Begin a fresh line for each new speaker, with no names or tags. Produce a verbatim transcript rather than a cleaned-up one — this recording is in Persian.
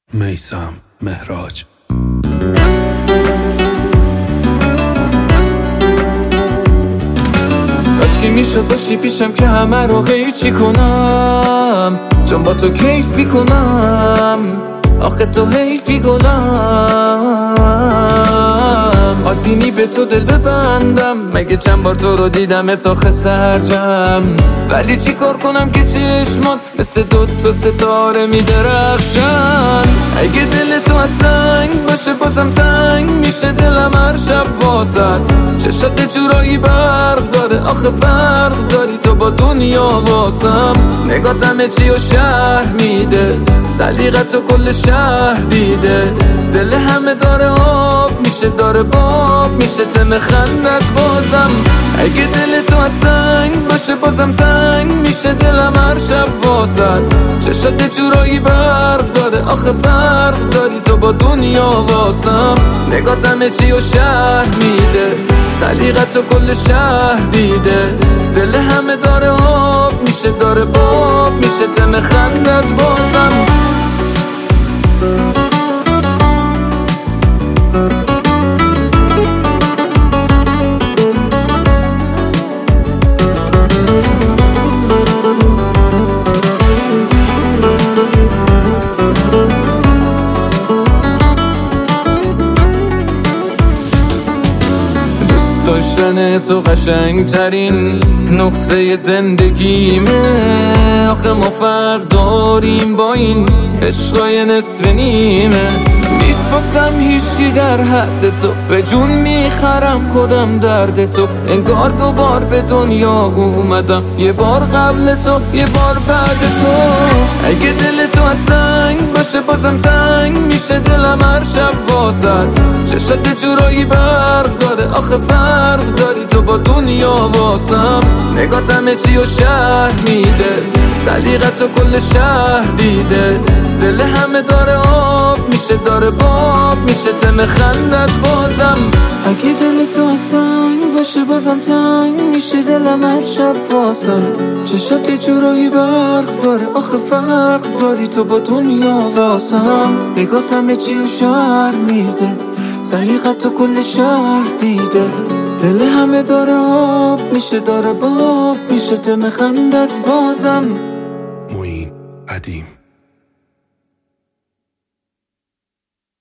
میثم مهراج.
کاشکی میشد باشی پیشم که همه رو قیچی کنم، چون با تو کیف میکنم، آخه تو حیفی گلم. عادینی به تو دل ببندم، مگه چند بار تو رو دیدم تا خسرجم، ولی چی کار کنم که چشمات مثل دوتا ستاره میدرخشن. اگه دل تو از سنگ باشه بازم تنگ میشه دلم هر شب واسد. چشات جورایی برق داره، آخه فرق داری تو با دنیا واسم. نگات همه چی و شهر میده، سلیقت تو کل شهر دیده. دل همه داره آب میشه، داره باب میشه تم خندت بازم. اگه دل تو از سنگ باشه بازم تنگ میشه دلم هر شب واسد. چشات جورایی برق داره، آخه فرق داری تو با دنیا واسم. نگات همه چی و شهر میده، سلیقت تو کل شهر دیده. دل همه داره آب میشه، داره باب میشه تم خندت بازم. داشتن تو قشنگ ترین نقطه زندگیمه. آخه ما فرق داریم با این عشقای نصف نیمه. نیست واسم هیچی در حد تو، به جون میخرم خودم درد تو. انگار دوبار به دنیا اومدم، یه بار قبل تو یه بار بعد تو. اگه دل تو از سنگ باشه بازم تنگ میشه دلم هر شب واسد. چشات جورایی برق داره، آخه فرق داری تو با دنیا واسم. نگات همه چی و شهر میده، سلیقت تو کل شهر دیده. دل همه داره آب میشه، داره باب میشه تم خندت بازم. اگه دل تو از سنگ باشه بازم تنگ میشه دلم هر شب واسم. چشات جورایی برق داره، آخه فرق داری تو با دنیا واسم. نگات همه چی و شهر میده، سلیقت تو کل شهر دیده. دل همه داره آب میشه، داره باب میشه تم خندت بازم.
معین ادیم.